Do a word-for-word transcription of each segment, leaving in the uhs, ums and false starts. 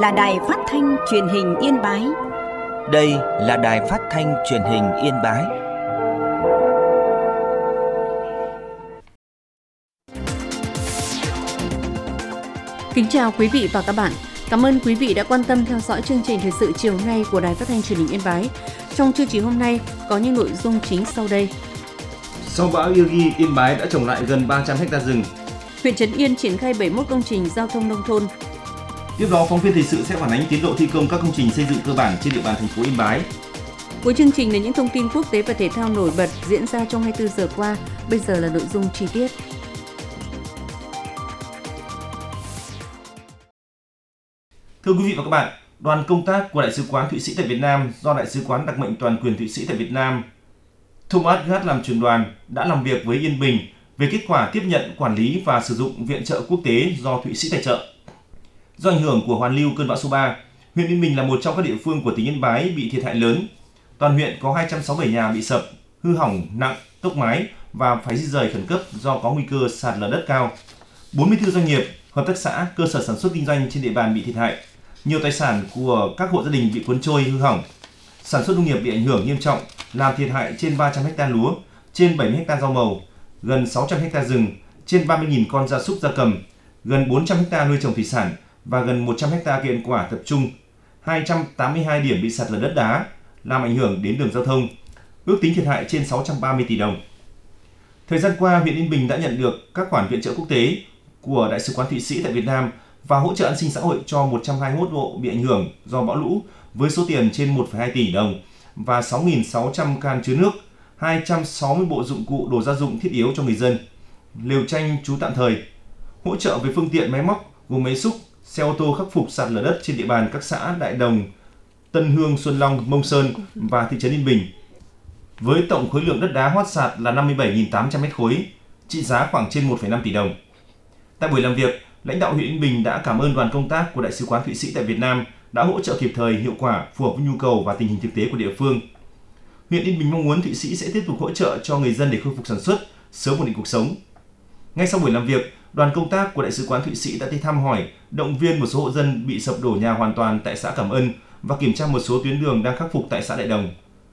là Đài Phát thanh Truyền hình Yên Bái. Đây là Đài Phát thanh Truyền hình Yên Bái. Kính chào quý vị và các bạn. Cảm ơn quý vị đã quan tâm theo dõi chương trình thời sự chiều nay của Đài Phát thanh Truyền hình Yên Bái. Trong chương trình hôm nay có những nội dung chính sau đây. Sau bão Yagi, Yên Bái đã trồng lại gần ba trăm héc ta rừng. Huyện Trấn Yên triển khai bảy mươi mốt công trình giao thông nông thôn. Tiếp đó, phóng viên thời sự sẽ phản ánh tiến độ thi công các công trình xây dựng cơ bản trên địa bàn thành phố Yên Bái. Cuối chương trình là những thông tin quốc tế và thể thao nổi bật diễn ra trong hai mươi tư giờ qua. Bây giờ là nội dung chi tiết. Thưa quý vị và các bạn, đoàn công tác của Đại sứ quán Thụy Sĩ tại Việt Nam do Đại sứ quán đặc mệnh toàn quyền Thụy Sĩ tại Việt Nam Thomas Gatt làm trưởng đoàn đã làm việc với Yên Bình về kết quả tiếp nhận, quản lý và sử dụng viện trợ quốc tế do Thụy Sĩ tài trợ. Do ảnh hưởng của hoàn lưu cơn bão số ba, huyện Yên Bình là một trong các địa phương của tỉnh Yên Bái bị thiệt hại lớn. Toàn huyện có hai trăm sáu mươi bảy nhà bị sập, hư hỏng nặng, tốc mái và phải di rời khẩn cấp do có nguy cơ sạt lở đất cao. bốn mươi tư doanh nghiệp, hợp tác xã, cơ sở sản xuất kinh doanh trên địa bàn bị thiệt hại. Nhiều tài sản của các hộ gia đình bị cuốn trôi, hư hỏng. Sản xuất nông nghiệp bị ảnh hưởng nghiêm trọng, làm thiệt hại trên ba trăm héc ta lúa, trên bảy mươi héc ta rau màu, gần sáu trăm héc ta rừng, trên ba mươi nghìn con gia súc gia cầm, gần bốn trăm héc ta nuôi trồng thủy sản và gần một trăm héc ta cây ăn quả tập trung. hai trăm tám mươi hai điểm bị sạt lở đất đá, làm ảnh hưởng đến đường giao thông. Ước tính thiệt hại trên sáu trăm ba mươi tỷ đồng. Thời gian qua, huyện Yên Bình đã nhận được các khoản viện trợ quốc tế của Đại sứ quán Thụy Sĩ tại Việt Nam và hỗ trợ an sinh xã hội cho một trăm hai mươi mốt hộ bị ảnh hưởng do bão lũ với số tiền trên một phẩy hai tỷ đồng và sáu nghìn sáu trăm can chứa nước, hai trăm sáu mươi bộ dụng cụ đồ gia dụng thiết yếu cho người dân, lều tranh trú tạm thời, hỗ trợ về phương tiện máy móc gồm máy xúc, xe ô tô khắc phục sạt lở đất trên địa bàn các xã Đại Đồng, Tân Hương, Xuân Long, Mông Sơn và thị trấn Yên Bình. Với tổng khối lượng đất đá hót sạt là năm mươi bảy nghìn tám trăm mét khối, trị giá khoảng trên một phẩy năm tỷ đồng. Tại buổi làm việc, lãnh đạo huyện Yên Bình đã cảm ơn đoàn công tác của Đại sứ quán Thụy Sĩ tại Việt Nam đã hỗ trợ kịp thời, hiệu quả, phù hợp với nhu cầu và tình hình thực tế của địa phương. Huyện Yên Bình mong muốn Thụy Sĩ sẽ tiếp tục hỗ trợ cho người dân để khôi phục sản xuất, sớm ổn định cuộc sống. Ngay sau buổi làm việc, đoàn công tác của Đại sứ quán Thụy Sĩ đã đi thăm hỏi, động viên một số hộ dân bị sập đổ nhà hoàn toàn tại xã Cảm Ân và kiểm tra một số tuyến đường đang khắc phục tại xã Đại Đồng.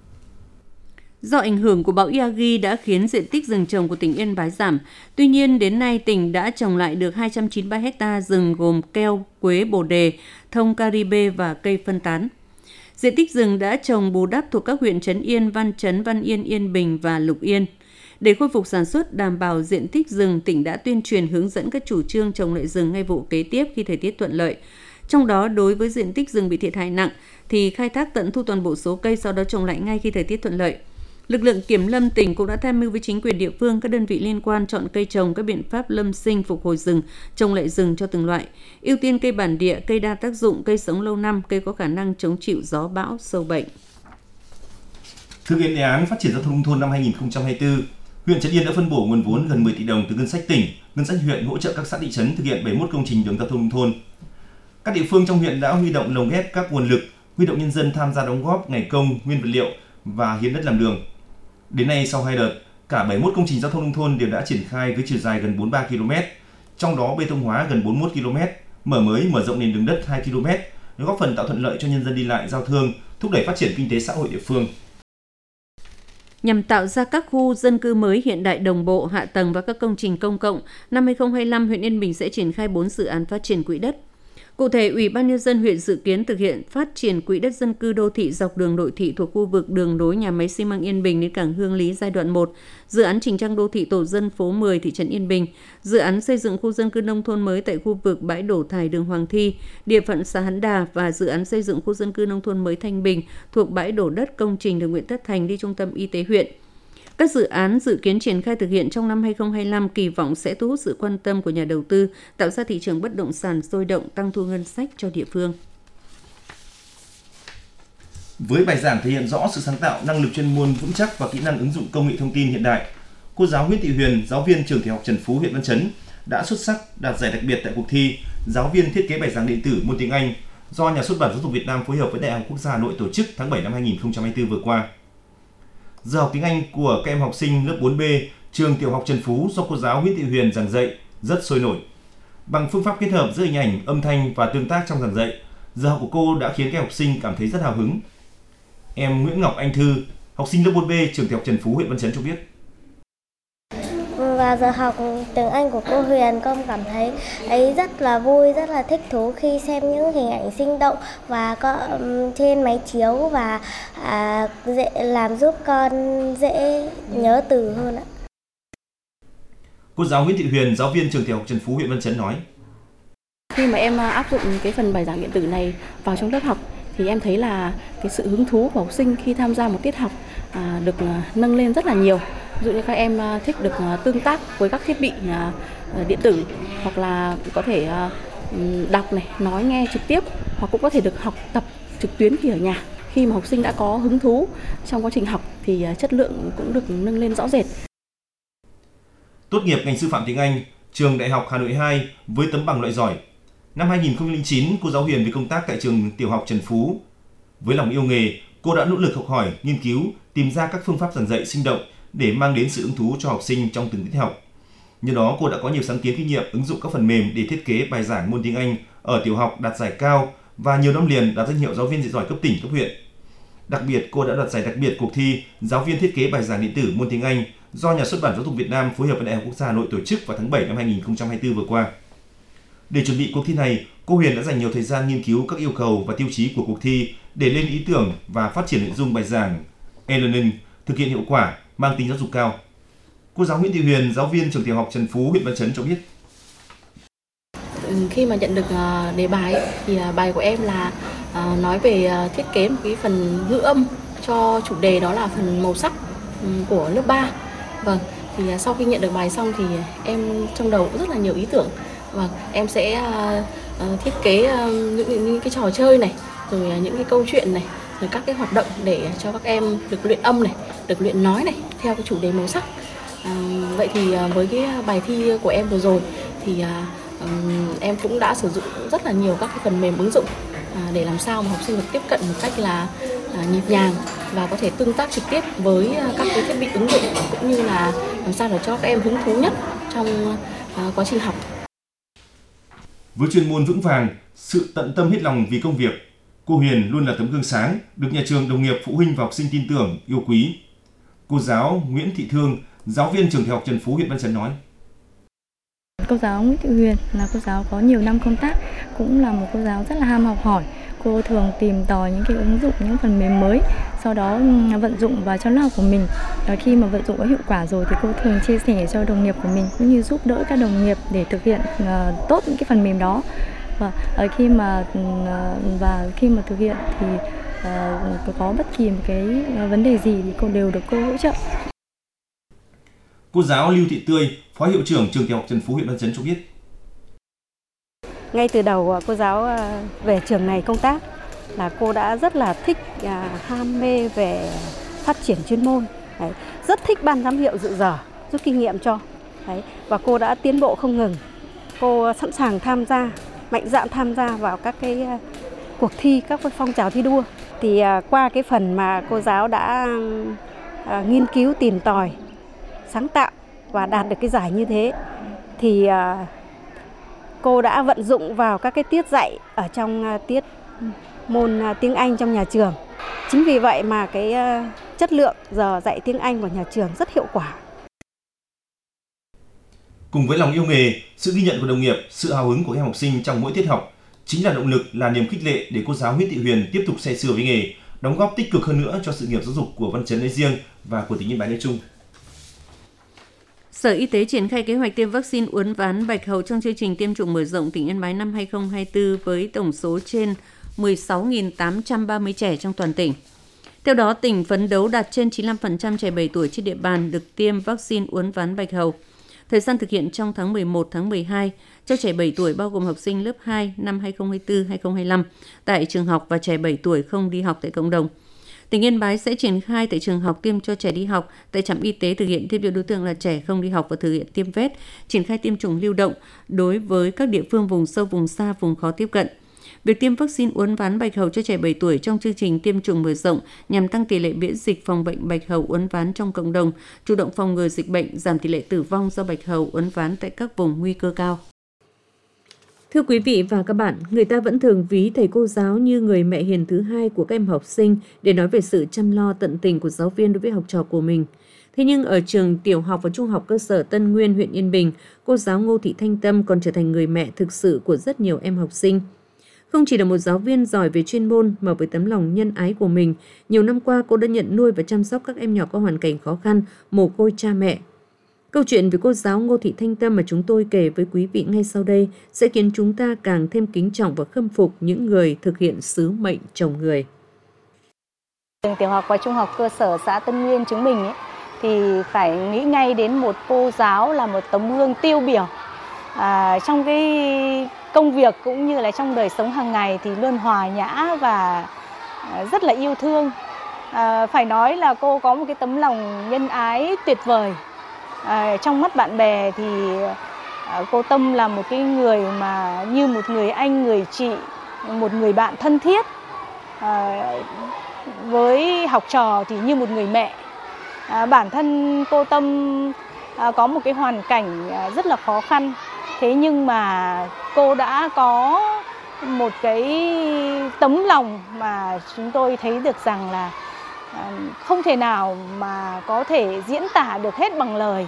Do ảnh hưởng của bão Yagi đã khiến diện tích rừng trồng của tỉnh Yên Bái giảm. Tuy nhiên, đến nay tỉnh đã trồng lại được hai trăm chín mươi ba héc ta rừng gồm keo, quế, bồ đề, thông Caribe và cây phân tán. Diện tích rừng đã trồng bù đắp thuộc các huyện Trấn Yên, Văn Chấn, Văn Yên, Yên Bình và Lục Yên. Để khôi phục sản xuất, đảm bảo diện tích rừng, tỉnh đã tuyên truyền hướng dẫn các chủ trương trồng lại rừng ngay vụ kế tiếp khi thời tiết thuận lợi. Trong đó, đối với diện tích rừng bị thiệt hại nặng thì khai thác tận thu toàn bộ số cây, sau đó trồng lại ngay khi thời tiết thuận lợi. Lực lượng kiểm lâm tỉnh cũng đã tham mưu với chính quyền địa phương, các đơn vị liên quan chọn cây trồng, các biện pháp lâm sinh, phục hồi rừng, trồng lại rừng cho từng loại. Ưu tiên cây bản địa, cây đa tác dụng, cây sống lâu năm, cây có khả năng chống chịu gió bão, sâu bệnh. Thực hiện đề án phát triển giao thông nông thôn năm hai nghìn không trăm hai mươi tư, huyện Trấn Yên đã phân bổ nguồn vốn gần mười tỷ đồng từ ngân sách tỉnh, ngân sách huyện hỗ trợ các xã thị trấn thực hiện bảy mươi mốt công trình đường giao thông nông thôn. Các địa phương trong huyện đã huy động lồng ghép các nguồn lực, huy động nhân dân tham gia đóng góp ngày công, nguyên vật liệu và hiến đất làm đường. Đến nay, sau hai đợt, cả bảy mươi mốt công trình giao thông nông thôn đều đã triển khai với chiều dài gần bốn mươi ba ki lô mét, trong đó bê tông hóa gần bốn mươi mốt ki lô mét, mở mới mở rộng nền đường đất hai ki lô mét, góp phần tạo thuận lợi cho nhân dân đi lại, giao thương, thúc đẩy phát triển kinh tế xã hội địa phương. Nhằm tạo ra các khu dân cư mới hiện đại, đồng bộ, hạ tầng và các công trình công cộng, năm hai nghìn không trăm hai mươi lăm, huyện Yên Bình sẽ triển khai bốn dự án phát triển quỹ đất. Cụ thể, Ủy ban Nhân dân huyện dự kiến thực hiện phát triển quỹ đất dân cư đô thị dọc đường nội thị thuộc khu vực đường nối nhà máy xi măng Yên Bình đến cảng Hương Lý giai đoạn một, dự án chỉnh trang đô thị tổ dân phố mười thị trấn Yên Bình, dự án xây dựng khu dân cư nông thôn mới tại khu vực bãi đổ thải đường Hoàng Thi, địa phận xã Hán Đà và dự án xây dựng khu dân cư nông thôn mới Thanh Bình thuộc bãi đổ đất công trình đường Nguyễn Tất Thành đi trung tâm y tế huyện. Các dự án dự kiến triển khai thực hiện trong năm hai nghìn không trăm hai mươi lăm kỳ vọng sẽ thu hút sự quan tâm của nhà đầu tư, tạo ra thị trường bất động sản sôi động, tăng thu ngân sách cho địa phương. Với bài giảng thể hiện rõ sự sáng tạo, năng lực chuyên môn vững chắc và kỹ năng ứng dụng công nghệ thông tin hiện đại, cô giáo Nguyễn Thị Huyền, giáo viên trường tiểu học Trần Phú, huyện Văn Chấn đã xuất sắc đạt giải đặc biệt tại cuộc thi giáo viên thiết kế bài giảng điện tử môn tiếng Anh do Nhà xuất bản Giáo dục Việt Nam phối hợp với Đại học Quốc gia Hà Nội tổ chức tháng bảy năm hai nghìn không trăm hai mươi tư vừa qua. Giờ học tiếng Anh của các em học sinh lớp bốn B trường tiểu học Trần Phú do cô giáo Nguyễn Thị Huyền giảng dạy rất sôi nổi. Bằng phương pháp kết hợp giữa hình ảnh, âm thanh và tương tác trong giảng dạy, Giờ học của cô đã khiến các học sinh cảm thấy rất hào hứng. Em Nguyễn Ngọc Anh Thư, học sinh lớp bốn B trường tiểu học Trần Phú, huyện Văn Chấn cho biết. Và giờ học tiếng Anh của cô Huyền, con cảm thấy ấy rất là vui, rất là thích thú khi xem những hình ảnh sinh động và có um, trên máy chiếu và à, dễ làm giúp con dễ nhớ từ hơn ạ. Cô giáo Nguyễn Thị Huyền, giáo viên trường tiểu học Trần Phú, huyện Văn Chấn nói: Khi mà em áp dụng cái phần bài giảng điện tử này vào trong lớp học thì em thấy là cái sự hứng thú của học sinh khi tham gia một tiết học à, được nâng lên rất là nhiều. Ví dụ như các em thích được tương tác với các thiết bị điện tử, hoặc là có thể đọc này, nói nghe trực tiếp, hoặc cũng có thể được học tập trực tuyến khi ở nhà. Khi mà học sinh đã có hứng thú trong quá trình học thì chất lượng cũng được nâng lên rõ rệt. Tốt nghiệp ngành sư phạm tiếng Anh, trường Đại học Hà Nội hai với tấm bằng loại giỏi. Năm hai nghìn không trăm lẻ chín, cô giáo Huyền về công tác tại trường tiểu học Trần Phú. Với lòng yêu nghề, cô đã nỗ lực học hỏi, nghiên cứu, tìm ra các phương pháp giảng dạy sinh động để mang đến sự hứng thú cho học sinh trong từng tiết học. Nhờ đó, cô đã có nhiều sáng kiến kinh nghiệm ứng dụng các phần mềm để thiết kế bài giảng môn tiếng Anh ở tiểu học đạt giải cao và nhiều năm liền đạt danh hiệu giáo viên dạy giỏi cấp tỉnh, cấp huyện. Đặc biệt, cô đã đoạt giải đặc biệt cuộc thi giáo viên thiết kế bài giảng điện tử môn tiếng Anh do Nhà xuất bản Giáo dục Việt Nam phối hợp với Đại học Quốc gia Hà Nội tổ chức vào tháng bảy năm hai nghìn không trăm hai mươi tư vừa qua. Để chuẩn bị cuộc thi này, cô Huyền đã dành nhiều thời gian nghiên cứu các yêu cầu và tiêu chí của cuộc thi để lên ý tưởng và phát triển nội dung bài giảng e-learning thực hiện hiệu quả, mang tính giáo dục cao. Cô giáo Nguyễn Thị Huyền, giáo viên trường tiểu học Trần Phú, huyện Văn Chấn cho biết: Khi mà nhận được đề bài thì bài của em là nói về thiết kế một cái phần ngữ âm cho chủ đề, đó là phần màu sắc của lớp ba. Vâng, thì sau khi nhận được bài xong thì em trong đầu cũng rất là nhiều ý tưởng. Vâng, em sẽ uh, thiết kế uh, những, những cái trò chơi này, rồi những cái câu chuyện này, rồi các cái hoạt động để cho các em được luyện âm này, được luyện nói này theo cái chủ đề màu sắc. Uh, vậy thì uh, với cái bài thi của em vừa rồi thì uh, um, em cũng đã sử dụng rất là nhiều các cái phần mềm ứng dụng uh, để làm sao mà học sinh được tiếp cận một cách là uh, nhịp nhàng và có thể tương tác trực tiếp với uh, các cái thiết bị ứng dụng, cũng như là làm sao để cho các em hứng thú nhất trong uh, quá trình học. Với chuyên môn vững vàng, sự tận tâm hết lòng vì công việc, cô Huyền luôn là tấm gương sáng, được nhà trường, đồng nghiệp, phụ huynh và học sinh tin tưởng, yêu quý. Cô giáo Nguyễn Thị Thương, giáo viên trường tiểu học Trần Phú, huyện Văn Chấn nói: Cô giáo Nguyễn Thị Huyền là cô giáo có nhiều năm công tác, cũng là một cô giáo rất là ham học hỏi. Cô thường tìm tòi những cái ứng dụng, những phần mềm mới, sau đó vận dụng vào trong lớp học của mình. Và khi mà vận dụng có hiệu quả rồi thì cô thường chia sẻ cho đồng nghiệp của mình, cũng như giúp đỡ các đồng nghiệp để thực hiện uh, tốt những cái phần mềm đó. Và uh, khi mà uh, và khi mà thực hiện thì uh, có bất kỳ một cái uh, vấn đề gì thì cô đều được cô hỗ trợ. Cô giáo Lưu Thị Tươi, phó hiệu trưởng trường tiểu học Trần Phú, huyện Văn Chấn cho biết: Ngay từ đầu cô giáo về trường này công tác là cô đã rất là thích, ham mê về phát triển chuyên môn. Đấy, rất thích ban giám hiệu dự giờ, rút kinh nghiệm cho. Đấy, và cô đã tiến bộ không ngừng. Cô sẵn sàng tham gia, mạnh dạn tham gia vào các cái cuộc thi, các cái phong trào thi đua. Thì qua cái phần mà cô giáo đã nghiên cứu, tìm tòi, sáng tạo và đạt được cái giải như thế, thì cô đã vận dụng vào các cái tiết dạy ở trong tiết môn tiếng Anh trong nhà trường. Chính vì vậy mà cái chất lượng giờ dạy tiếng Anh của nhà trường rất hiệu quả. Cùng với lòng yêu nghề, sự ghi nhận của đồng nghiệp, sự hào hứng của các em học sinh trong mỗi tiết học chính là động lực, là niềm khích lệ để cô giáo Nguyễn Thị Huyền tiếp tục say sưa với nghề, đóng góp tích cực hơn nữa cho sự nghiệp giáo dục của Văn Chấn nói riêng và của tỉnh Yên Bái nói chung. Sở Y tế triển khai kế hoạch tiêm vaccine uốn ván bạch hầu trong chương trình tiêm chủng mở rộng tỉnh Yên Bái năm hai không hai tư với tổng số trên mười sáu nghìn tám trăm ba mươi trẻ trong toàn tỉnh. Theo đó, tỉnh phấn đấu đạt trên chín mươi lăm phần trăm trẻ bảy tuổi trên địa bàn được tiêm vaccine uốn ván bạch hầu. Thời gian thực hiện trong tháng mười một, tháng mười hai cho trẻ bảy tuổi bao gồm học sinh lớp hai năm hai không hai tư hai không hai lăm tại trường học và trẻ bảy tuổi không đi học tại cộng đồng. Tỉnh Yên Bái sẽ triển khai tại trường học tiêm cho trẻ đi học, tại trạm y tế thực hiện tiêm cho đối tượng là trẻ không đi học và thực hiện tiêm vét, triển khai tiêm chủng lưu động đối với các địa phương vùng sâu, vùng xa, vùng khó tiếp cận. Việc tiêm vaccine uốn ván bạch hầu cho trẻ bảy tuổi trong chương trình tiêm chủng mở rộng nhằm tăng tỷ lệ miễn dịch phòng bệnh bạch hầu uốn ván trong cộng đồng, chủ động phòng ngừa dịch bệnh, giảm tỷ lệ tử vong do bạch hầu uốn ván tại các vùng nguy cơ cao. Thưa quý vị và các bạn, người ta vẫn thường ví thầy cô giáo như người mẹ hiền thứ hai của các em học sinh để nói về sự chăm lo tận tình của giáo viên đối với học trò của mình. Thế nhưng ở trường tiểu học và trung học cơ sở Tân Nguyên, huyện Yên Bình, cô giáo Ngô Thị Thanh Tâm còn trở thành người mẹ thực sự của rất nhiều em học sinh. Không chỉ là một giáo viên giỏi về chuyên môn mà với tấm lòng nhân ái của mình, nhiều năm qua cô đã nhận nuôi và chăm sóc các em nhỏ có hoàn cảnh khó khăn, mồ côi cha mẹ. Câu chuyện về cô giáo Ngô Thị Thanh Tâm mà chúng tôi kể với quý vị ngay sau đây sẽ khiến chúng ta càng thêm kính trọng và khâm phục những người thực hiện sứ mệnh chồng người. Trường tiểu học và trung học cơ sở xã Tân Nguyên chúng mình ấy, thì phải nghĩ ngay đến một cô giáo là một tấm gương tiêu biểu. À, trong cái công việc cũng như là trong đời sống hàng ngày thì luôn hòa nhã và rất là yêu thương. À, phải nói là cô có một cái tấm lòng nhân ái tuyệt vời. À, trong mắt bạn bè thì à, cô Tâm là một cái người mà như một người anh, người chị, một người bạn thân thiết. À, với học trò thì như một người mẹ. À, bản thân cô Tâm à, có một cái hoàn cảnh à, rất là khó khăn. Thế nhưng mà cô đã có một cái tấm lòng mà chúng tôi thấy được rằng là không thể nào mà có thể diễn tả được hết bằng lời.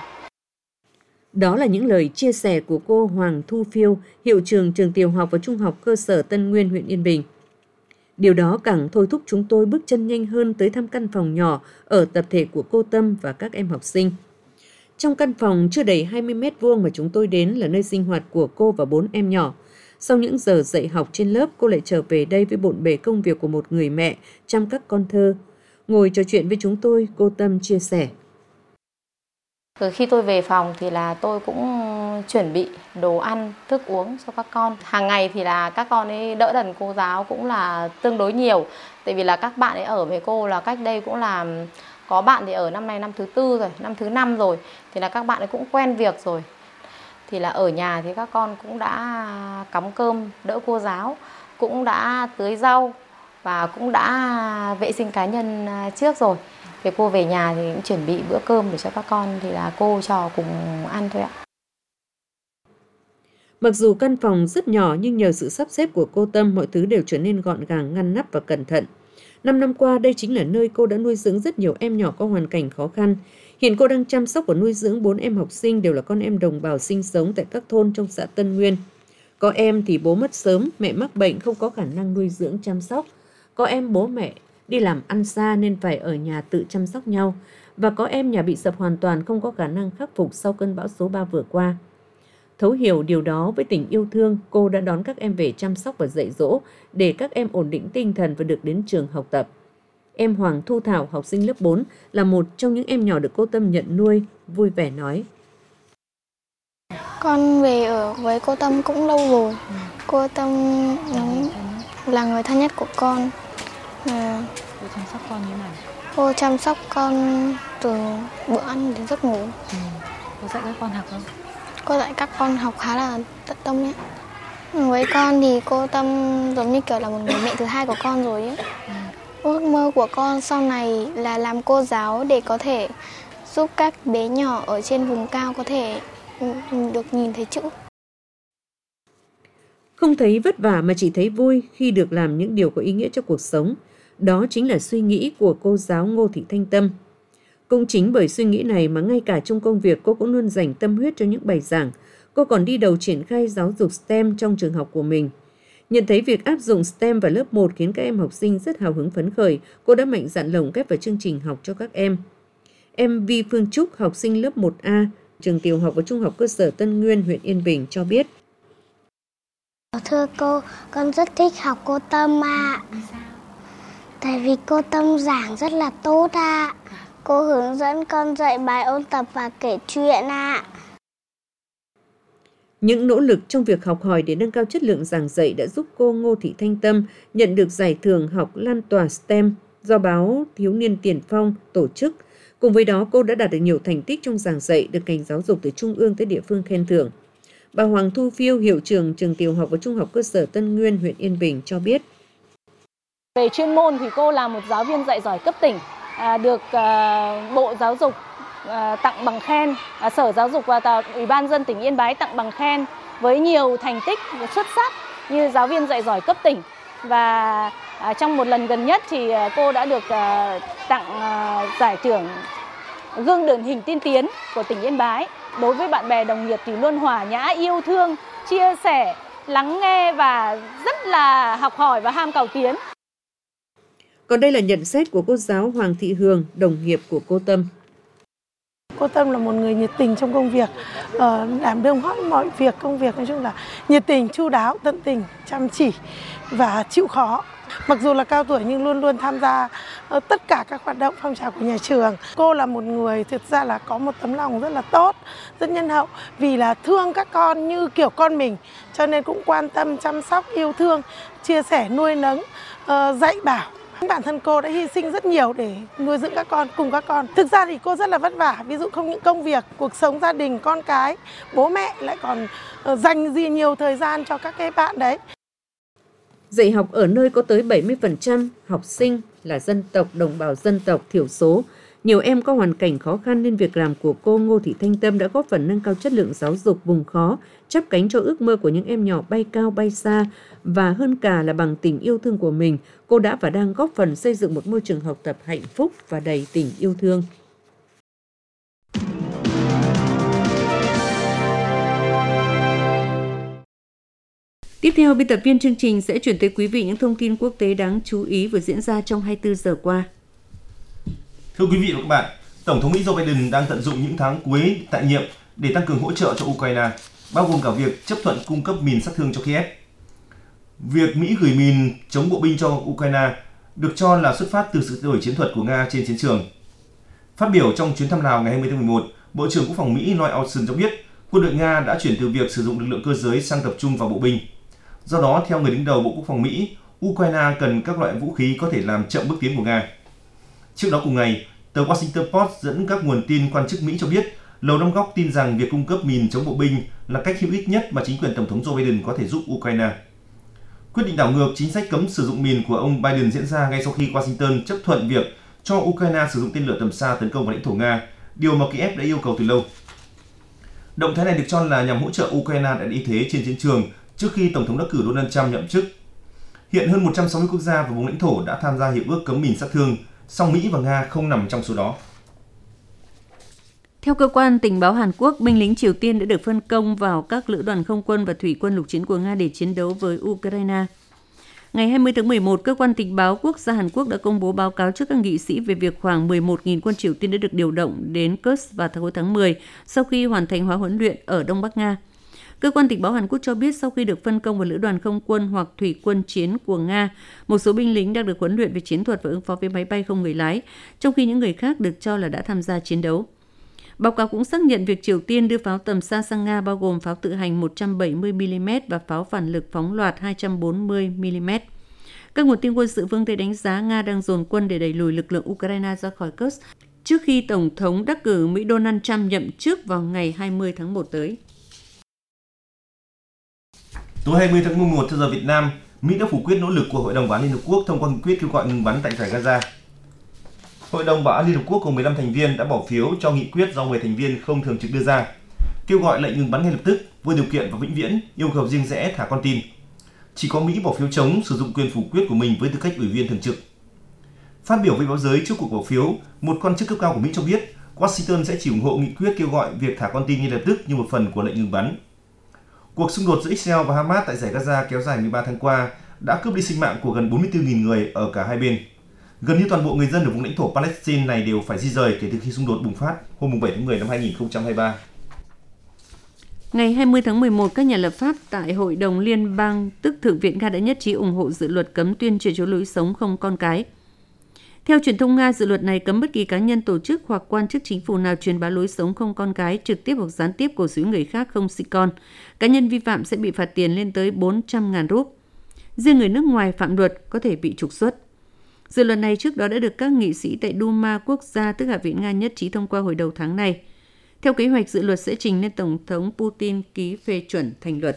Đó là những lời chia sẻ của cô Hoàng Thu Phiêu, hiệu trưởng trường tiểu học và trung học cơ sở Tân Nguyên, huyện Yên Bình. Điều đó càng thôi thúc chúng tôi bước chân nhanh hơn tới thăm căn phòng nhỏ ở tập thể của cô Tâm và các em học sinh. Trong căn phòng chưa đầy hai mươi mét vuông mà chúng tôi đến là nơi sinh hoạt của cô và bốn em nhỏ. Sau những giờ dạy học trên lớp, cô lại trở về đây với bộn bề công việc của một người mẹ chăm các con thơ. Ngồi trò chuyện với chúng tôi, cô Tâm chia sẻ. Khi tôi về phòng thì là tôi cũng chuẩn bị đồ ăn, thức uống cho các con. Hàng ngày thì là các con ấy đỡ đần cô giáo cũng là tương đối nhiều. Tại vì là các bạn ấy ở với cô là cách đây cũng là... Có bạn thì ở năm nay năm thứ tư rồi, năm thứ năm rồi. Thì là các bạn ấy cũng quen việc rồi. Thì là ở nhà thì các con cũng đã cắm cơm đỡ cô giáo, cũng đã tưới rau và cũng đã vệ sinh cá nhân trước rồi. Thì cô về nhà thì cũng chuẩn bị bữa cơm để cho các con thì là cô trò cùng ăn thôi ạ. Mặc dù căn phòng rất nhỏ nhưng nhờ sự sắp xếp của cô Tâm, mọi thứ đều trở nên gọn gàng, ngăn nắp và cẩn thận. Năm năm qua, đây chính là nơi cô đã nuôi dưỡng rất nhiều em nhỏ có hoàn cảnh khó khăn. Hiện cô đang chăm sóc và nuôi dưỡng bốn em học sinh đều là con em đồng bào sinh sống tại các thôn trong xã Tân Nguyên. Có em thì bố mất sớm, mẹ mắc bệnh không có khả năng nuôi dưỡng chăm sóc. Có em bố mẹ đi làm ăn xa nên phải ở nhà tự chăm sóc nhau. Và có em nhà bị sập hoàn toàn không có khả năng khắc phục sau cơn bão số ba vừa qua. Thấu hiểu điều đó với tình yêu thương, cô đã đón các em về chăm sóc và dạy dỗ để các em ổn định tinh thần và được đến trường học tập. Em Hoàng Thu Thảo, học sinh lớp bốn, là một trong những em nhỏ được cô Tâm nhận nuôi, vui vẻ nói. Con về ở với cô Tâm cũng lâu rồi. Cô Tâm là người thân nhất của con. À, cô chăm sóc con như nào? Cô chăm sóc con từ bữa ăn đến giấc ngủ. Ừ. Cô dạy các con học không? Cô dạy các con học khá là tận tâm ấy. Với con thì cô Tâm giống như kiểu là một người mẹ thứ hai của con rồi ấy. Ừ. Ước mơ của con sau này là làm cô giáo để có thể giúp các bé nhỏ ở trên vùng cao có thể được nhìn thấy chữ. Không thấy vất vả mà chỉ thấy vui khi được làm những điều có ý nghĩa cho cuộc sống. Đó chính là suy nghĩ của cô giáo Ngô Thị Thanh Tâm. Cũng chính bởi suy nghĩ này mà ngay cả trong công việc cô cũng luôn dành tâm huyết cho những bài giảng. Cô còn đi đầu triển khai giáo dục STEM trong trường học của mình. Nhận thấy việc áp dụng STEM vào lớp một khiến các em học sinh rất hào hứng phấn khởi, cô đã mạnh dạn lồng ghép vào chương trình học cho các em. Em Vi Phương Trúc, học sinh lớp một A, trường tiểu học và trung học cơ sở Tân Nguyên, huyện Yên Bình cho biết. Thưa cô, con rất thích học cô Tâm ạ. À. Tại vì cô Tâm giảng rất là tốt ạ. À. Cô hướng dẫn con dạy bài, ôn tập và kể chuyện ạ. À. Những nỗ lực trong việc học hỏi để nâng cao chất lượng giảng dạy đã giúp cô Ngô Thị Thanh Tâm nhận được giải thưởng học lan tỏa STEM do báo Thiếu niên Tiền Phong tổ chức. Cùng với đó, cô đã đạt được nhiều thành tích trong giảng dạy, được ngành giáo dục từ trung ương tới địa phương khen thưởng. Bà Hoàng Thu Phiêu, hiệu trưởng trường tiểu học và trung học cơ sở Tân Nguyên, huyện Yên Bình cho biết. Về chuyên môn thì cô là một giáo viên dạy giỏi cấp tỉnh, được Bộ Giáo dục tặng bằng khen, Sở Giáo dục và Ủy ban nhân dân tỉnh Yên Bái tặng bằng khen với nhiều thành tích xuất sắc như giáo viên dạy giỏi cấp tỉnh. Và à, trong một lần gần nhất thì cô đã được à, tặng à, giải thưởng gương điển hình tiên tiến của tỉnh Yên Bái. Đối với bạn bè đồng nghiệp thì luôn hòa nhã, yêu thương, chia sẻ, lắng nghe và rất là học hỏi và ham cầu tiến. Còn đây là nhận xét của cô giáo Hoàng Thị Hường, đồng nghiệp của cô Tâm. Cô Tâm là một người nhiệt tình trong công việc, đảm đương hết mọi việc công việc, nói chung là nhiệt tình, chu đáo, tận tình, chăm chỉ và chịu khó. Mặc dù là cao tuổi nhưng luôn luôn tham gia tất cả các hoạt động phong trào của nhà trường. Cô là một người thực ra là có một tấm lòng rất là tốt, rất nhân hậu, vì là thương các con như kiểu con mình, cho nên cũng quan tâm, chăm sóc, yêu thương, chia sẻ, nuôi nấng, dạy bảo. Bản thân cô đã hy sinh rất nhiều để nuôi dưỡng các con, cùng các con. Thực ra thì cô rất là vất vả, ví dụ không những công việc, cuộc sống gia đình, con cái, bố mẹ lại còn dành gì nhiều thời gian cho các cái bạn đấy. Dạy học ở nơi có tới bảy mươi phần trăm học sinh là dân tộc, đồng bào dân tộc thiểu số. Nhiều em có hoàn cảnh khó khăn nên việc làm của cô Ngô Thị Thanh Tâm đã góp phần nâng cao chất lượng giáo dục vùng khó, chắp cánh cho ước mơ của những em nhỏ bay cao bay xa, và hơn cả là bằng tình yêu thương của mình, cô đã và đang góp phần xây dựng một môi trường học tập hạnh phúc và đầy tình yêu thương. Tiếp theo, biên tập viên chương trình sẽ chuyển tới quý vị những thông tin quốc tế đáng chú ý vừa diễn ra trong hai mươi tư giờ qua. Thưa quý vị và các bạn, Tổng thống Mỹ Joe Biden đang tận dụng những tháng cuối tại nhiệm để tăng cường hỗ trợ cho Ukraine, bao gồm cả việc chấp thuận cung cấp mìn sát thương cho Kiev. Việc Mỹ gửi mìn chống bộ binh cho Ukraine được cho là xuất phát từ sự thay đổi chiến thuật của Nga trên chiến trường. Phát biểu trong chuyến thăm Lào ngày hai mươi tháng mười một, Bộ trưởng Quốc phòng Mỹ Lloyd Austin cho biết quân đội Nga đã chuyển từ việc sử dụng lực lượng cơ giới sang tập trung vào bộ binh. Do đó, theo người đứng đầu Bộ Quốc phòng Mỹ, Ukraine cần các loại vũ khí có thể làm chậm bước tiến của Nga. Trước đó cùng ngày, tờ Washington Post dẫn các nguồn tin quan chức Mỹ cho biết Lầu Năm Góc tin rằng việc cung cấp mìn chống bộ binh là cách hữu ích nhất mà chính quyền Tổng thống Joe Biden có thể giúp Ukraine. Quyết định đảo ngược chính sách cấm sử dụng mìn của ông Biden diễn ra ngay sau khi Washington chấp thuận việc cho Ukraine sử dụng tên lửa tầm xa tấn công vào lãnh thổ Nga, điều mà Kiev đã yêu cầu từ lâu. Động thái này được cho là nhằm hỗ trợ Ukraine đạt ưu thế trên chiến trường trước khi Tổng thống đắc cử Donald Trump nhậm chức. Hiện hơn một trăm sáu mươi quốc gia và vùng lãnh thổ đã tham gia hiệp ước cấm mìn sát thương, song Mỹ và Nga không nằm trong số đó. Theo cơ quan tình báo Hàn Quốc, binh lính Triều Tiên đã được phân công vào các lữ đoàn không quân và thủy quân lục chiến của Nga để chiến đấu với Ukraine. Ngày hai mươi tháng mười một, Cơ quan tình báo quốc gia Hàn Quốc đã công bố báo cáo trước các nghị sĩ về việc khoảng mười một nghìn quân Triều Tiên đã được điều động đến Kursk vào tháng cuối tháng mười sau khi hoàn thành khóa huấn luyện ở Đông Bắc Nga. Cơ quan tình báo Hàn Quốc cho biết sau khi được phân công vào lữ đoàn không quân hoặc thủy quân chiến của Nga, một số binh lính đang được huấn luyện về chiến thuật và ứng phó với máy bay không người lái, trong khi những người khác được cho là đã tham gia chiến đấu. Báo cáo cũng xác nhận việc Triều Tiên đưa pháo tầm xa sang Nga bao gồm pháo tự hành một trăm bảy mươi mi li mét và pháo phản lực phóng loạt hai trăm bốn mươi mi li mét. Các nguồn tin quân sự phương Tây đánh giá Nga đang dồn quân để đẩy lùi lực lượng Ukraine ra khỏi Kursk trước khi Tổng thống đắc cử Mỹ Donald Trump nhậm chức vào ngày hai mươi tháng một tới. Tối hai mươi tháng mười một theo giờ Việt Nam, Mỹ đã phủ quyết nỗ lực của Hội đồng Bảo an Liên Hợp Quốc thông qua nghị quyết kêu gọi ngừng bắn tại giải Gaza. Hội đồng Bảo an Liên Hợp Quốc gồm mười lăm thành viên đã bỏ phiếu cho nghị quyết do mười thành viên không thường trực đưa ra, kêu gọi lệnh ngừng bắn ngay lập tức, vô điều kiện và vĩnh viễn, yêu cầu riêng rẽ thả con tin. Chỉ có Mỹ bỏ phiếu chống sử dụng quyền phủ quyết của mình với tư cách ủy viên thường trực. Phát biểu với báo giới trước cuộc bỏ phiếu, một quan chức cấp cao của Mỹ cho biết Washington sẽ chỉ ủng hộ nghị quyết kêu gọi việc thả con tin ngay lập tức như một phần của lệnh ngừng bắn. Cuộc xung đột giữa Israel và Hamas tại giải Gaza kéo dài mười ba tháng qua đã cướp đi sinh mạng của gần bốn mươi tư nghìn người ở cả hai bên. Gần như toàn bộ người dân ở vùng lãnh thổ Palestine này đều phải di rời kể từ khi xung đột bùng phát hôm bảy tháng mười năm hai nghìn không trăm hai mươi ba. Ngày hai mươi tháng mười một, các nhà lập pháp tại Hội đồng Liên bang, tức Thượng viện Nga đã nhất trí ủng hộ dự luật cấm tuyên truyền cho lối sống không con cái. Theo truyền thông Nga, dự luật này cấm bất kỳ cá nhân, tổ chức hoặc quan chức chính phủ nào truyền bá lối sống không con cái, trực tiếp hoặc gián tiếp cổ suý người khác không sinh con. Cá nhân vi phạm sẽ bị phạt tiền lên tới bốn trăm nghìn rúp. Riêng người nước ngoài phạm luật có thể bị trục xuất. Dự luật này trước đó đã được các nghị sĩ tại Duma quốc gia, tức Hạ viện Nga nhất trí thông qua hồi đầu tháng này. Theo kế hoạch, dự luật sẽ trình lên Tổng thống Putin ký phê chuẩn thành luật.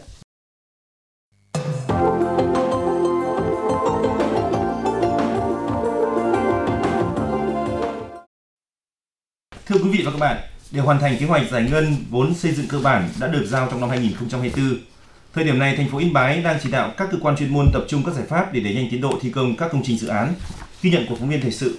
Thưa quý vị và các bạn, để hoàn thành kế hoạch giải ngân vốn xây dựng cơ bản đã được giao trong năm hai nghìn không trăm hai mươi tư, Thời điểm này, thành phố Yên Bái đang chỉ đạo các cơ quan chuyên môn tập trung các giải pháp để đẩy nhanh tiến độ thi công các công trình dự án. Ghi nhận của phóng viên thời sự.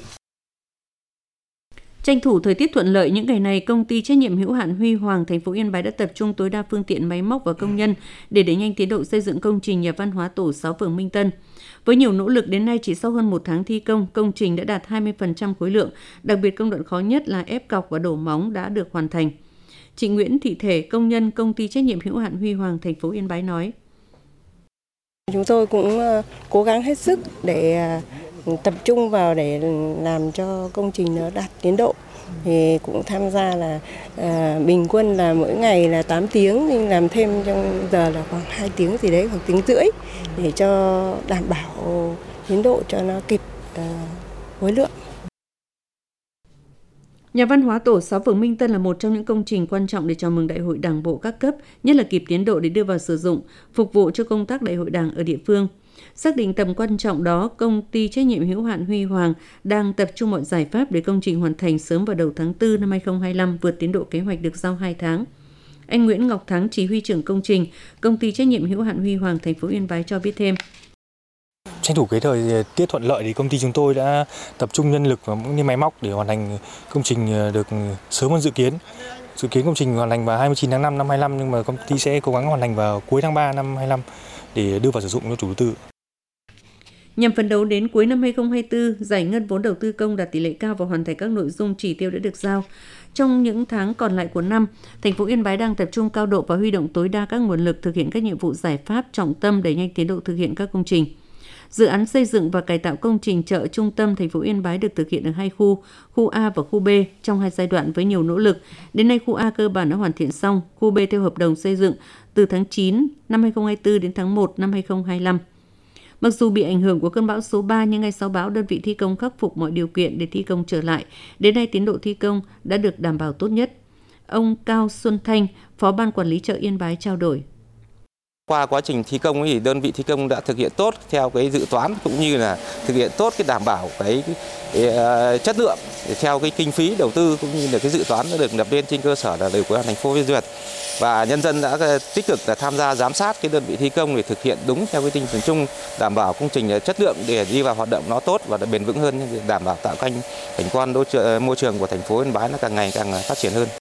Tranh thủ thời tiết thuận lợi những ngày này, công ty trách nhiệm hữu hạn Huy Hoàng thành phố Yên Bái đã tập trung tối đa phương tiện, máy móc và công nhân để đẩy nhanh tiến độ xây dựng công trình nhà văn hóa tổ sáu phường Minh Tân. Với nhiều nỗ lực, đến nay chỉ sau hơn một tháng thi công, công trình đã đạt hai mươi phần trăm khối lượng. Đặc biệt công đoạn khó nhất là ép cọc và đổ móng đã được hoàn thành. Chị Nguyễn Thị Thể, công nhân công ty trách nhiệm hữu hạn Huy Hoàng thành phố Yên Bái nói: Chúng tôi cũng cố gắng hết sức để tập trung vào để làm cho công trình nó đạt tiến độ. Thì cũng tham gia là à, bình quân là mỗi ngày là tám tiếng, nhưng làm thêm trong giờ là khoảng hai tiếng gì đấy, hoặc tiếng rưỡi để cho đảm bảo tiến độ cho nó kịp à, khối lượng. Nhà văn hóa tổ sáu phường Minh Tân là một trong những công trình quan trọng để chào mừng Đại hội Đảng bộ các cấp, nhất là kịp tiến độ để đưa vào sử dụng, phục vụ cho công tác Đại hội Đảng ở địa phương. Xác định tầm quan trọng đó, công ty trách nhiệm hữu hạn Huy Hoàng đang tập trung mọi giải pháp để công trình hoàn thành sớm vào đầu tháng tư năm hai không hai lăm, vượt tiến độ kế hoạch được giao hai tháng. Anh Nguyễn Ngọc Thắng, chỉ huy trưởng công trình, công ty trách nhiệm hữu hạn Huy Hoàng thành phố Yên Bái cho biết thêm. Tranh thủ cái thời tiết thuận lợi thì công ty chúng tôi đã tập trung nhân lực và cũng như máy móc để hoàn thành công trình được sớm hơn dự kiến. Dự kiến công trình hoàn thành vào hai mươi chín tháng năm năm hai lăm, nhưng mà công ty sẽ cố gắng hoàn thành vào cuối tháng ba năm hai lăm để đưa vào sử dụng cho chủ đầu tư. Nhằm phấn đấu đến cuối năm hai không hai tư, giải ngân vốn đầu tư công đạt tỷ lệ cao và hoàn thành các nội dung chỉ tiêu đã được giao. Trong những tháng còn lại của năm, thành phố Yên Bái đang tập trung cao độ và huy động tối đa các nguồn lực thực hiện các nhiệm vụ giải pháp trọng tâm đẩy nhanh tiến độ thực hiện các công trình. Dự án xây dựng và cải tạo công trình chợ trung tâm thành phố Yên Bái được thực hiện ở hai khu, khu A và khu B trong hai giai đoạn với nhiều nỗ lực. Đến nay khu A cơ bản đã hoàn thiện xong, khu B theo hợp đồng xây dựng từ tháng chín năm hai không hai tư đến tháng một năm hai không hai lăm. Mặc dù bị ảnh hưởng của cơn bão số ba, nhưng ngay sau bão, đơn vị thi công khắc phục mọi điều kiện để thi công trở lại. Đến nay tiến độ thi công đã được đảm bảo tốt nhất. Ông Cao Xuân Thanh, Phó Ban Quản lý chợ Yên Bái trao đổi. Qua quá trình thi công thì đơn vị thi công đã thực hiện tốt theo cái dự toán, cũng như là thực hiện tốt cái đảm bảo cái, cái uh, chất lượng theo cái kinh phí đầu tư, cũng như là cái dự toán đã được lập lên trên cơ sở là được của thành phố phê duyệt. Và nhân dân đã tích cực là tham gia giám sát cái đơn vị thi công để thực hiện đúng theo cái tinh thần chung, đảm bảo công trình chất lượng để đi vào hoạt động nó tốt và bền vững hơn, đảm bảo tạo cảnh cảnh quan môi trường của thành phố Yên Bái nó càng ngày càng phát triển hơn.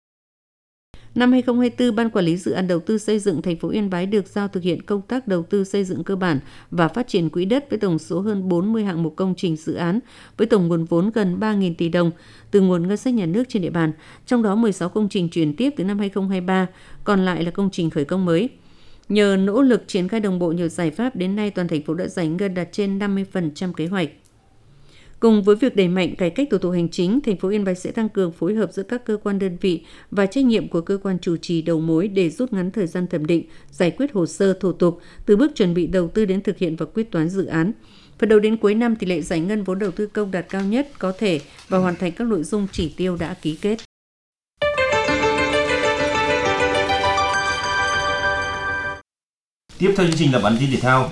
Năm hai không hai tư, Ban Quản lý Dự án Đầu tư Xây dựng thành phố Yên Bái được giao thực hiện công tác đầu tư xây dựng cơ bản và phát triển quỹ đất với tổng số hơn bốn mươi hạng mục công trình dự án với tổng nguồn vốn gần ba nghìn tỷ đồng từ nguồn ngân sách nhà nước trên địa bàn, trong đó mười sáu công trình chuyển tiếp từ năm hai không hai ba, còn lại là công trình khởi công mới. Nhờ nỗ lực triển khai đồng bộ nhiều giải pháp, đến nay toàn thành phố đã giải ngân đạt trên năm mươi phần trăm kế hoạch. Cùng với việc đẩy mạnh cải cách thủ tục hành chính, thành phố Yên Bái sẽ tăng cường phối hợp giữa các cơ quan đơn vị và trách nhiệm của cơ quan chủ trì đầu mối để rút ngắn thời gian thẩm định, giải quyết hồ sơ thủ tục từ bước chuẩn bị đầu tư đến thực hiện và quyết toán dự án. Phần đầu đến cuối năm, tỷ lệ giải ngân vốn đầu tư công đạt cao nhất có thể và hoàn thành các nội dung chỉ tiêu đã ký kết. Tiếp theo chương trình là bản tin thể thao.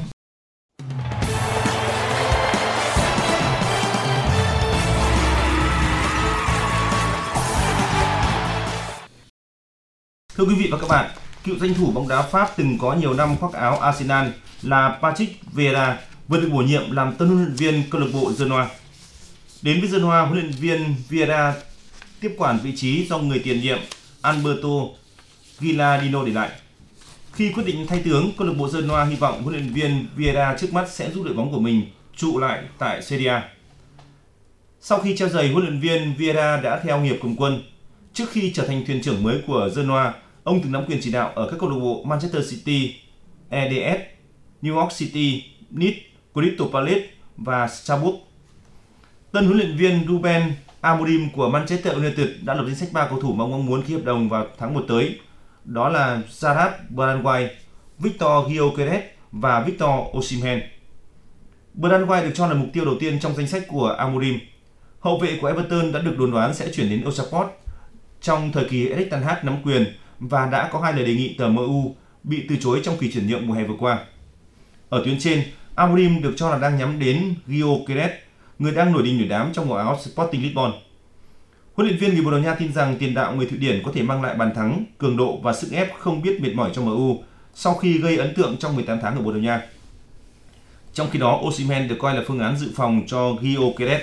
Thưa quý vị và các bạn, cựu danh thủ bóng đá Pháp từng có nhiều năm khoác áo Arsenal là Patrick Vieira vừa được bổ nhiệm làm tân huấn luyện viên câu lạc bộ Genoa. Đến với Genoa, huấn luyện viên Vieira tiếp quản vị trí do người tiền nhiệm Alberto Gilardino để lại. Khi quyết định thay tướng, câu lạc bộ Genoa hy vọng huấn luyện viên Vieira trước mắt sẽ giúp đội bóng của mình trụ lại tại Serie A. Sau khi treo giày huấn luyện viên, Vieira đã theo nghiệp cầm quân. Trước khi trở thành thuyền trưởng mới của Genoa, ông từng nắm quyền chỉ đạo ở các câu lạc bộ Manchester City, e đê ét, New York City, Nice, Crystal Palace và Strasbourg. Tân huấn luyện viên Ruben Amorim của Manchester United đã lập danh sách ba cầu thủ mà ông mong muốn ký hợp đồng vào tháng một tới. Đó là Gerard Brandweiss, Victor Gyökeres và Victor Osimhen. Brandweiss được cho là mục tiêu đầu tiên trong danh sách của Amorim. Hậu vệ của Everton đã được đồn đoán sẽ chuyển đến Old Trafford trong thời kỳ Erik ten Hag nắm quyền và đã có hai lời đề nghị từ em u bị từ chối trong kỳ chuyển nhượng mùa hè vừa qua. Ở tuyến trên, Amorim được cho là đang nhắm đến Gyökeres, người đang nổi đình nổi đám trong màu áo Sporting Lisbon. Huấn luyện viên người Bồ Đào Nha tin rằng tiền đạo người Thụy Điển có thể mang lại bàn thắng, cường độ và sức ép không biết mệt mỏi cho em u sau khi gây ấn tượng trong mười tám tháng ở Bồ Đào Nha. Trong khi đó, Osimhen được coi là phương án dự phòng cho Gyökeres.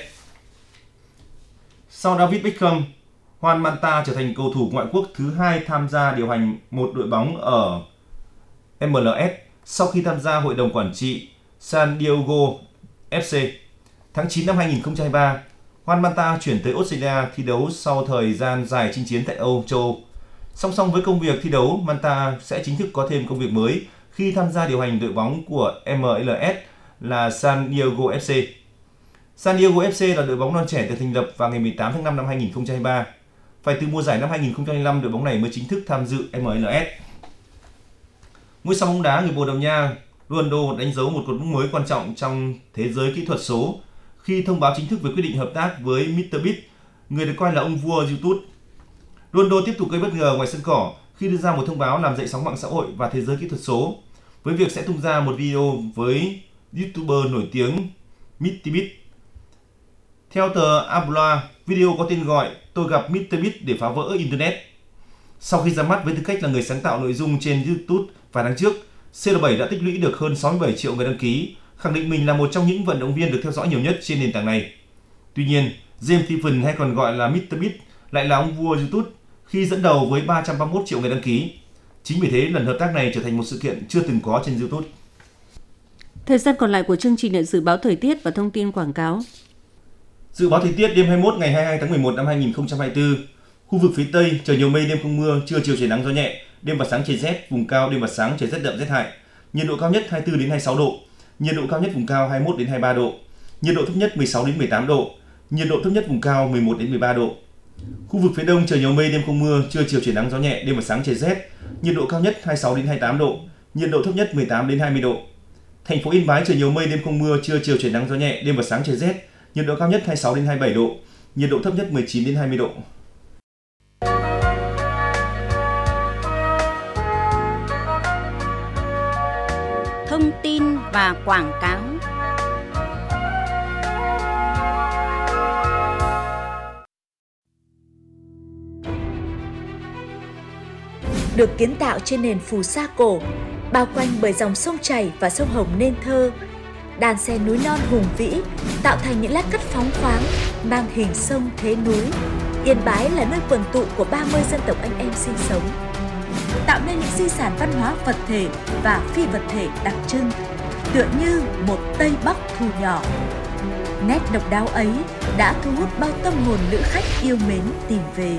Sau David Beckham, Juan Mata trở thành cầu thủ ngoại quốc thứ hai tham gia điều hành một đội bóng ở em lờ ét sau khi tham gia hội đồng quản trị San Diego ép xê. Tháng chín năm hai không hai ba, Juan Mata chuyển tới Australia thi đấu sau thời gian dài chinh chiến tại Âu châu Âu. Song song với công việc thi đấu, Mata sẽ chính thức có thêm công việc mới khi tham gia điều hành đội bóng của em lờ ét là San Diego ép xê. San Diego ép xê là đội bóng non trẻ được thành lập vào ngày mười tám tháng năm năm hai không hai ba. Phải từ mùa giải năm hai không hai lăm, đội bóng này mới chính thức tham dự em lờ ét. Ngôi sao bóng đá người Bồ Đào Nha Ronaldo đánh dấu một cột mốc mới quan trọng trong thế giới kỹ thuật số khi thông báo chính thức về quyết định hợp tác với mít tơ Beast, người được coi là ông vua YouTube. Ronaldo tiếp tục gây bất ngờ ngoài sân cỏ khi đưa ra một thông báo làm dậy sóng mạng xã hội và thế giới kỹ thuật số với việc sẽ tung ra một video với YouTuber nổi tiếng mít tơ Beast. Theo tờ Abula, video có tên gọi "Tôi gặp mít tơ Beast để phá vỡ Internet". Sau khi ra mắt với tư cách là người sáng tạo nội dung trên YouTube vài tháng trước, xê lờ bảy đã tích lũy được hơn sáu mươi bảy triệu người đăng ký, khẳng định mình là một trong những vận động viên được theo dõi nhiều nhất trên nền tảng này. Tuy nhiên, James Tiffin hay còn gọi là mít tơ Beast lại là ông vua YouTube khi dẫn đầu với ba trăm ba mươi mốt triệu người đăng ký. Chính vì thế, lần hợp tác này trở thành một sự kiện chưa từng có trên YouTube. Thời gian còn lại của chương trình là dự báo thời tiết và thông tin quảng cáo. Dự báo thời tiết đêm hai mươi mốt ngày hai mươi hai tháng mười một năm hai không hai tư. Khu vực phía Tây trời nhiều mây, đêm không mưa, trưa chiều trời nắng gió nhẹ, đêm và sáng trời rét, vùng cao đêm và sáng trời rét đậm rét hại. Nhiệt độ cao nhất hai mươi tư đến hai mươi sáu độ, nhiệt độ cao nhất vùng cao hai mươi mốt đến hai mươi ba độ, nhiệt độ thấp nhất mười sáu đến mười tám độ, nhiệt độ thấp nhất vùng cao mười một đến mười ba độ. Khu vực phía Đông trời nhiều mây, đêm không mưa, trưa chiều trời nắng gió nhẹ, đêm và sáng trời rét, nhiệt độ cao nhất hai mươi sáu đến hai mươi tám độ, nhiệt độ thấp nhất mười tám đến hai mươi độ. Thành phố Yên Bái trời nhiều mây, đêm không mưa, trưa chiều trời nắng gió nhẹ, đêm và sáng trời rét, nhiệt độ cao nhất hai mươi sáu đến hai mươi bảy độ, nhiệt độ thấp nhất mười chín đến hai mươi độ. Thông tin và quảng cáo. Được kiến tạo trên nền phù sa cổ, bao quanh bởi dòng sông chảy và sông Hồng nên thơ, đàn xen núi non hùng vĩ tạo thành những lát cắt phóng khoáng mang hình sông thế núi. Yên Bái là nơi quần tụ của ba mươi dân tộc anh em sinh sống, tạo nên những di sản văn hóa vật thể và phi vật thể đặc trưng, tựa như một Tây Bắc thu nhỏ. Nét độc đáo ấy đã thu hút bao tâm hồn lữ khách yêu mến tìm về.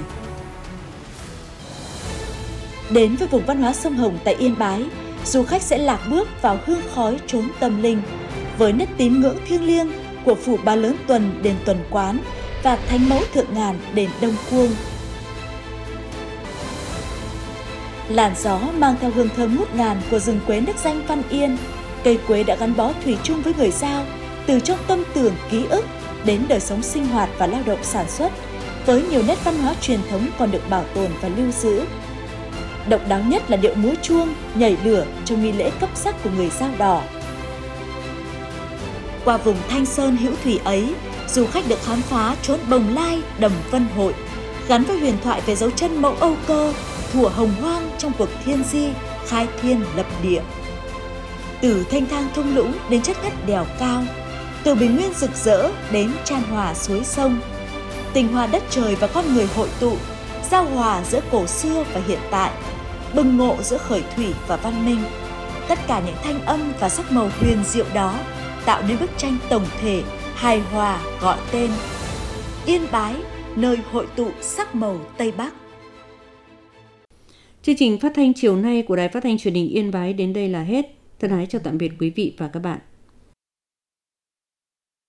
Đến với vùng văn hóa sông Hồng tại Yên Bái, du khách sẽ lạc bước vào hương khói chốn tâm linh với nét tín ngưỡng thiêng liêng của phủ Ba Lớn Tuần đền Tuần Quán và Thánh Mẫu Thượng Ngàn đền Đông Cuông. Làn gió mang theo hương thơm ngút ngàn của rừng quế nước danh Văn Yên. Cây quế đã gắn bó thủy chung với người Dao, từ trong tâm tưởng ký ức đến đời sống sinh hoạt và lao động sản xuất, với nhiều nét văn hóa truyền thống còn được bảo tồn và lưu giữ. Độc đáo nhất là điệu múa chuông, nhảy lửa trong nghi lễ cấp sắc của người Dao Đỏ. Qua vùng Thanh Sơn hữu thủy ấy, du khách được khám phá chốn Bồng Lai, Đầm Vân Hội, gắn với huyền thoại về dấu chân mẫu Âu Cơ, thủa hồng hoang trong cuộc thiên di, khai thiên lập địa. Từ thanh thang thung lũng đến chất ngất đèo cao, từ bình nguyên rực rỡ đến chan hòa suối sông, tình hòa đất trời và con người hội tụ, giao hòa giữa cổ xưa và hiện tại, bừng ngộ giữa khởi thủy và văn minh. Tất cả những thanh âm và sắc màu huyền diệu đó tạo nên bức tranh tổng thể, hài hòa gọi tên Yên Bái, nơi hội tụ sắc màu Tây Bắc. Chương trình phát thanh chiều nay của Đài Phát thanh Truyền hình Yên Bái đến đây là hết. Thân ái chào tạm biệt quý vị và các bạn.